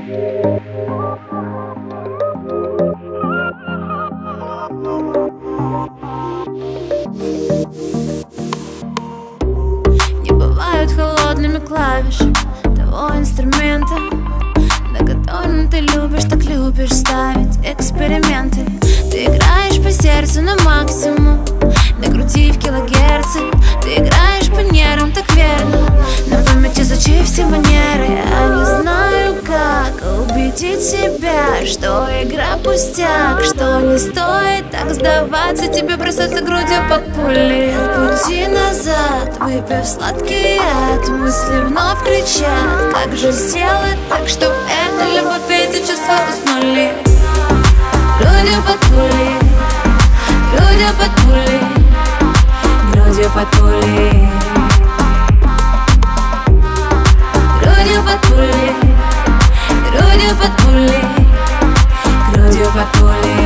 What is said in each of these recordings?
Не бывают холодными клавиши того инструмента, на котором ты любишь, так любишь ставить эксперименты. Ты играешь по сердцу на максимум, накрутив килогерцы. Ты играешь по нервам, так верно, на памяти изучив все манеры. Я не знаю, как убедить себя, что игра пустяк, что не стоит так сдаваться, тебе бросаться грудью под пули. Пути назад, выпив сладкий яд, мысли вновь кричат: как же сделать так, чтоб эта любовь, эти чувства уснули? Грудью под пули, грудью под пули, грудью под пули, грудью под пули, грудью под пули, грудью под пули.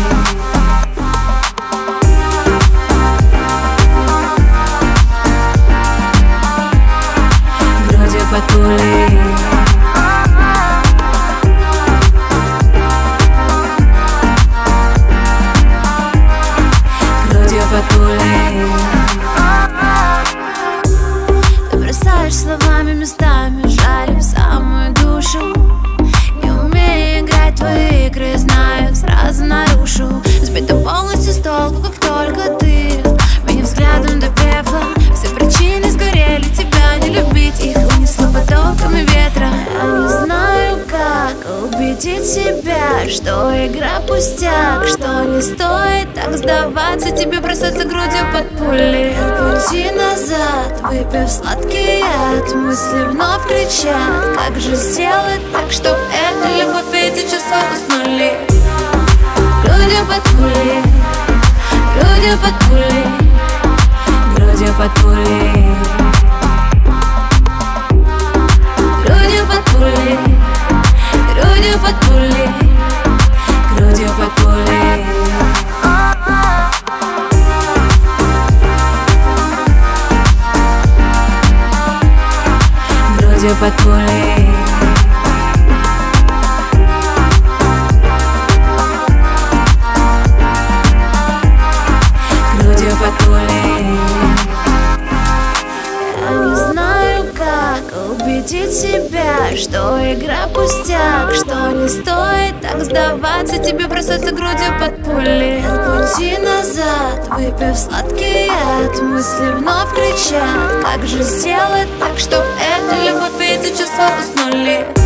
Грудью под пули. Ты бросаешь словами местами, жаль в самую душу. Не умею играть твои игры, знаю, сразу нарушу. Сбита полностью с толку, как только ты меня взглядом до пепла. Все причины сгорели, тебя не любить, их унесло потоками ветра. Я не знаю, как убедить себя, что игра пустяк, что не стоит так сдаваться, тебе бросаться грудью под пули. Пути назад, выпив сладкий яд, мысли вновь кричат: как же сделать так, чтоб эта любовь, эти чувства уснули? Грудью под пули, грудью под пули, грудью под пули, грудью под пули, грудью под пули, грудью под пули. Грудью под пули. Грудью под пули. Я не знаю, как убедить себя, что игра пустяк, что не стоит так сдаваться, тебе бросаться грудью под пули. Пути назад, выпив сладкий яд, мысли вновь кричат: как же сделать так, чтоб эта любовь, эти чувства уснули?